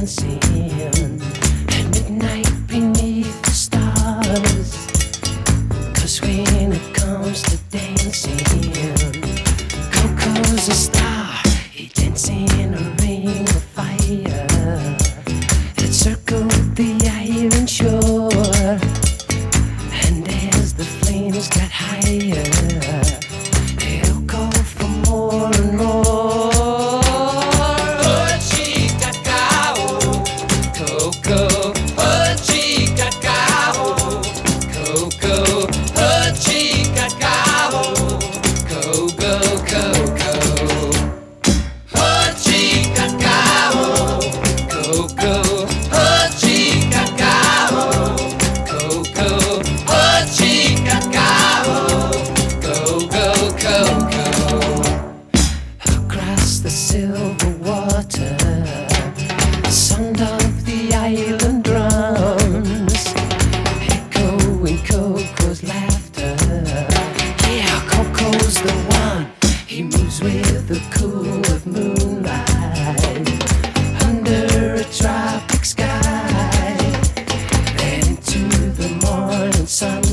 dancing at midnight beneath the stars. 'Cause when it comes to dancing, Coco's a star. He dances in a ring of fire that circled the iron shore. And as the flames got higher, he'll call for more and more. Oh, chica cao, Coco. Oh, chica cao, Coco. Oh, chica cao, Coco, Coco. Oh, chica cao, Coco. Oh, chica cao, Coco. Oh, chica cao, Coco, Coco. Across the silver water, sound of the island drums, echoing Coco's laughter. Yeah, Coco's the one. He moves with the cool of moonlight under a tropic sky. Then into the morning sun.